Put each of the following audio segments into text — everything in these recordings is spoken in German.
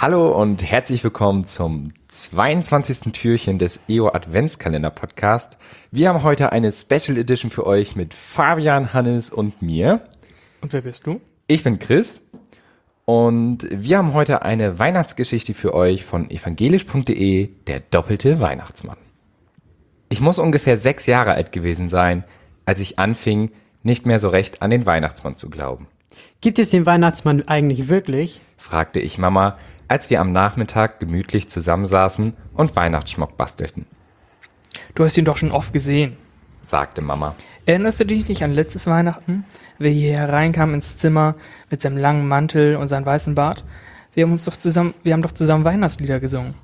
Hallo und herzlich willkommen zum 22. Türchen des EO Adventskalender Podcast. Wir haben heute eine Special Edition für euch mit Fabian, Hannes und mir. Und wer bist du? Ich bin Chris und wir haben heute eine Weihnachtsgeschichte für euch von evangelisch.de, der doppelte Weihnachtsmann. Ich muss ungefähr 6 Jahre alt gewesen sein, als ich anfing, nicht mehr so recht an den Weihnachtsmann zu glauben. Gibt es den Weihnachtsmann eigentlich wirklich? Fragte ich Mama, als wir am Nachmittag gemütlich zusammensaßen und Weihnachtsschmuck bastelten. Du hast ihn doch schon oft gesehen, sagte Mama. Erinnerst du dich nicht an letztes Weihnachten, wer hier hereinkam ins Zimmer mit seinem langen Mantel und seinem weißen Bart? Wir haben doch zusammen Weihnachtslieder gesungen.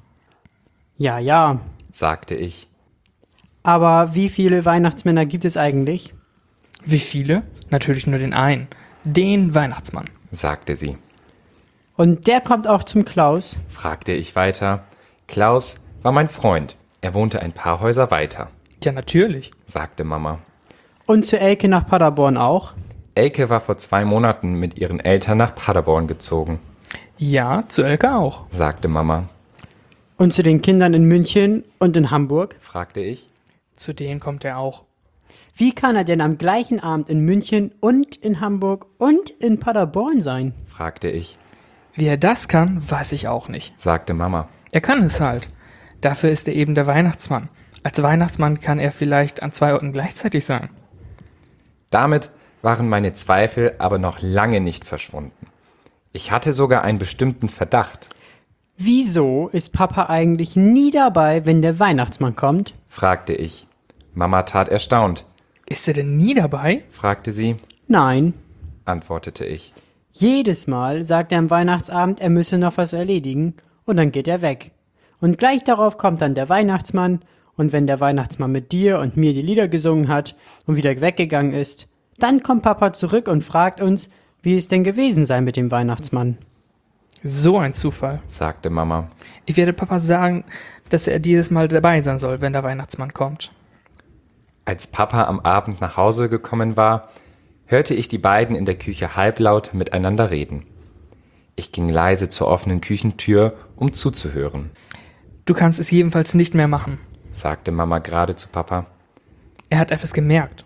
Ja, sagte ich. aber wie viele Weihnachtsmänner gibt es eigentlich? Wie viele? Natürlich nur den einen. Den Weihnachtsmann. Sagte sie. Und der kommt auch zum Klaus? Fragte ich weiter. Klaus war mein Freund. Er wohnte ein paar Häuser weiter. Ja, natürlich. Sagte Mama. Und zu Elke nach Paderborn auch? Elke war vor 2 Monaten mit ihren Eltern nach Paderborn gezogen. Ja, zu Elke auch. Sagte Mama. Und zu den Kindern in München und in Hamburg? Fragte ich. Zu denen kommt er auch. Wie kann er denn am gleichen Abend in München und in Hamburg und in Paderborn sein? Fragte ich. Wie er das kann, weiß ich auch nicht. Sagte Mama. Er kann es halt. Dafür ist er eben der Weihnachtsmann. Als Weihnachtsmann kann er vielleicht an 2 Orten gleichzeitig sein. Damit waren meine Zweifel aber noch lange nicht verschwunden. Ich hatte sogar einen bestimmten Verdacht. Wieso ist Papa eigentlich nie dabei, wenn der Weihnachtsmann kommt? Fragte ich. Mama tat erstaunt. Ist er denn nie dabei? Fragte sie. Nein. Antwortete ich. Jedes Mal sagt er am Weihnachtsabend, er müsse noch was erledigen und dann geht er weg. Und gleich darauf kommt dann der Weihnachtsmann und wenn der Weihnachtsmann mit dir und mir die Lieder gesungen hat und wieder weggegangen ist, dann kommt Papa zurück und fragt uns, wie es denn gewesen sei mit dem Weihnachtsmann. So ein Zufall. Sagte Mama. Ich werde Papa sagen, dass er dieses Mal dabei sein soll, wenn der Weihnachtsmann kommt. Als Papa am Abend nach Hause gekommen war, hörte ich die beiden in der Küche halblaut miteinander reden. Ich ging leise zur offenen Küchentür, um zuzuhören. Du kannst es jedenfalls nicht mehr machen, sagte Mama gerade zu Papa. Er hat etwas gemerkt.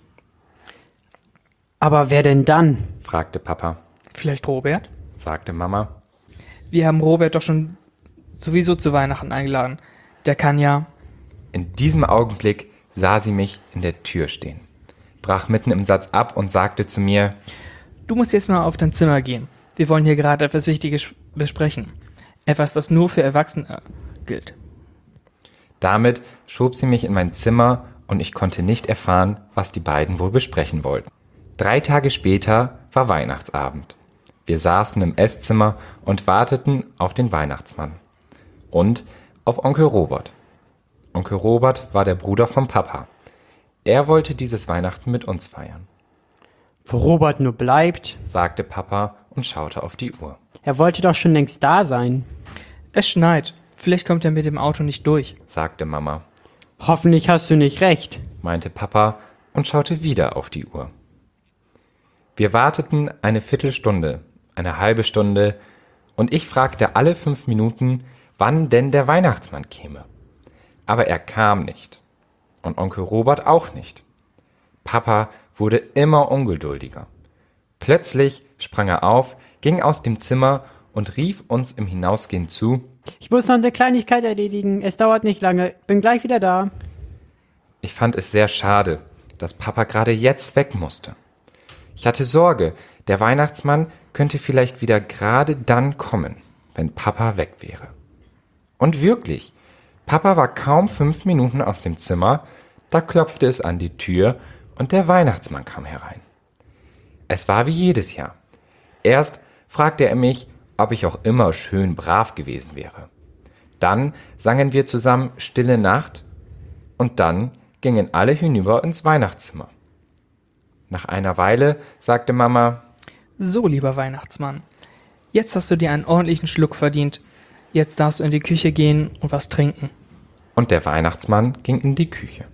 Aber wer denn dann? Fragte Papa. Vielleicht Robert? Sagte Mama. Wir haben Robert doch schon sowieso zu Weihnachten eingeladen. Der kann ja... In diesem Augenblick sah sie mich in der Tür stehen, brach mitten im Satz ab und sagte zu mir: Du musst jetzt mal auf dein Zimmer gehen. Wir wollen hier gerade etwas Wichtiges besprechen. Etwas, das nur für Erwachsene gilt. Damit schob sie mich in mein Zimmer und ich konnte nicht erfahren, was die beiden wohl besprechen wollten. 3 Tage später war Weihnachtsabend. Wir saßen im Esszimmer und warteten auf den Weihnachtsmann. Und auf Onkel Robert. Onkel Robert war der Bruder vom Papa. Er wollte dieses Weihnachten mit uns feiern. Wo Robert nur bleibt, sagte Papa und schaute auf die Uhr. er wollte doch schon längst da sein. Es schneit. Vielleicht kommt er mit dem Auto nicht durch. Sagte Mama. Hoffentlich hast du nicht recht. Meinte Papa und schaute wieder auf die Uhr. Wir warteten eine Viertelstunde, eine halbe Stunde und ich fragte alle 5 Minuten, wann denn der Weihnachtsmann käme. Aber er kam nicht. Und Onkel Robert auch nicht. Papa wurde immer ungeduldiger. Plötzlich sprang er auf, ging aus dem Zimmer und rief uns im Hinausgehen zu: Ich muss noch eine Kleinigkeit erledigen. Es dauert nicht lange. Bin gleich wieder da. Ich fand es sehr schade, dass Papa gerade jetzt weg musste. Ich hatte Sorge, der Weihnachtsmann könnte vielleicht wieder gerade dann kommen, wenn Papa weg wäre. Und wirklich, Papa war kaum 5 Minuten aus dem Zimmer, da klopfte es an die Tür und der Weihnachtsmann kam herein. Es war wie jedes Jahr. Erst fragte er mich, ob ich auch immer schön brav gewesen wäre. Dann sangen wir zusammen Stille Nacht und dann gingen alle hinüber ins Weihnachtszimmer. Nach einer Weile sagte Mama: So, lieber Weihnachtsmann, jetzt hast du dir einen ordentlichen Schluck verdient. Jetzt darfst du in die Küche gehen und was trinken. Und der Weihnachtsmann ging in die Küche.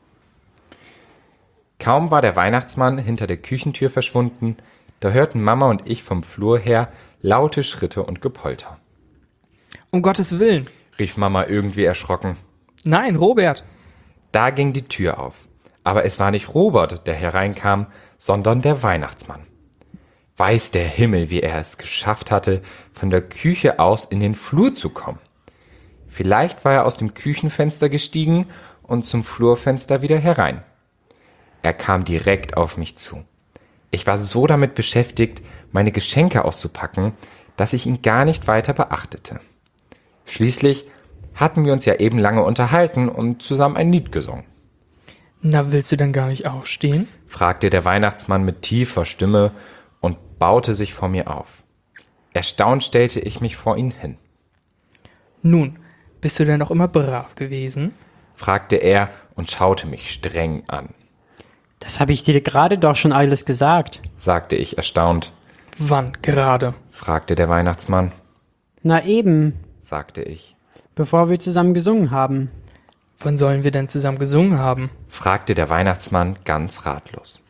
Kaum war der Weihnachtsmann hinter der Küchentür verschwunden, da hörten Mama und ich vom Flur her laute Schritte und Gepolter. Um Gottes Willen. rief Mama irgendwie erschrocken. Nein, Robert. Da ging die Tür auf. Aber es war nicht Robert, der hereinkam, sondern der Weihnachtsmann. Weiß der Himmel, wie er es geschafft hatte, von der Küche aus in den Flur zu kommen. Vielleicht war er aus dem Küchenfenster gestiegen und zum Flurfenster wieder herein. Er kam direkt auf mich zu. Ich war so damit beschäftigt, meine Geschenke auszupacken, dass ich ihn gar nicht weiter beachtete. Schließlich hatten wir uns ja eben lange unterhalten und zusammen ein Lied gesungen. Na, willst du denn gar nicht aufstehen? Fragte der Weihnachtsmann mit tiefer Stimme und baute sich vor mir auf. Erstaunt stellte ich mich vor ihn hin. Nun, bist du denn noch immer brav gewesen? Fragte er und schaute mich streng an. Das habe ich dir gerade doch schon alles gesagt. Sagte ich erstaunt. Wann gerade? Fragte der Weihnachtsmann. Na eben, Sagte ich. bevor wir zusammen gesungen haben. Wann sollen wir denn zusammen gesungen haben? Fragte der Weihnachtsmann ganz ratlos.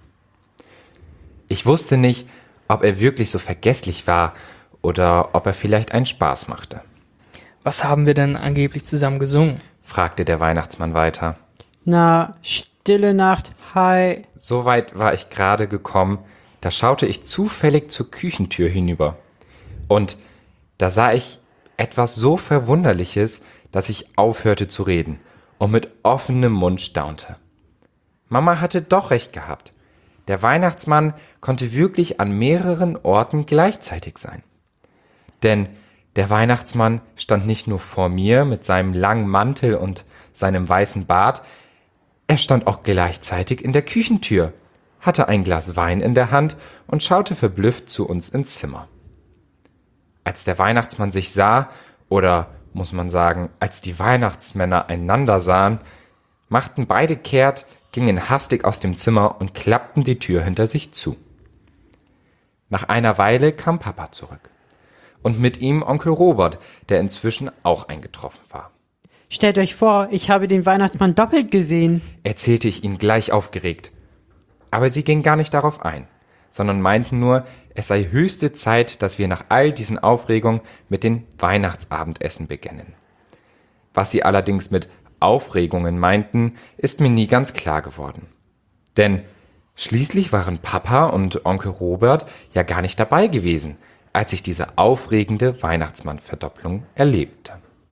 Ich wusste nicht, ob er wirklich so vergesslich war oder ob er vielleicht einen Spaß machte. Was haben wir denn angeblich zusammen gesungen? Fragte der Weihnachtsmann weiter. Na, stille Nacht, hi. So weit war ich gerade gekommen, da schaute ich zufällig zur Küchentür hinüber. Und da sah ich etwas so Verwunderliches, dass ich aufhörte zu reden und mit offenem Mund staunte. Mama hatte doch recht gehabt. Der Weihnachtsmann konnte wirklich an mehreren Orten gleichzeitig sein. Denn der Weihnachtsmann stand nicht nur vor mir mit seinem langen Mantel und seinem weißen Bart, er stand auch gleichzeitig in der Küchentür, hatte ein Glas Wein in der Hand und schaute verblüfft zu uns ins Zimmer. Als der Weihnachtsmann sich sah, oder muss man sagen, als die Weihnachtsmänner einander sahen, machten beide kehrt, gingen hastig aus dem Zimmer und klappten die Tür hinter sich zu. Nach einer Weile kam Papa zurück. Und mit ihm Onkel Robert, der inzwischen auch eingetroffen war. Stellt euch vor, ich habe den Weihnachtsmann doppelt gesehen. Erzählte ich ihnen gleich aufgeregt. Aber sie gingen gar nicht darauf ein, sondern meinten nur, es sei höchste Zeit, dass wir nach all diesen Aufregungen mit den Weihnachtsabendessen beginnen. Was sie allerdings mit Aufregungen meinten, ist mir nie ganz klar geworden. Denn schließlich waren Papa und Onkel Robert ja gar nicht dabei gewesen, als ich diese aufregende Weihnachtsmannverdopplung erlebte.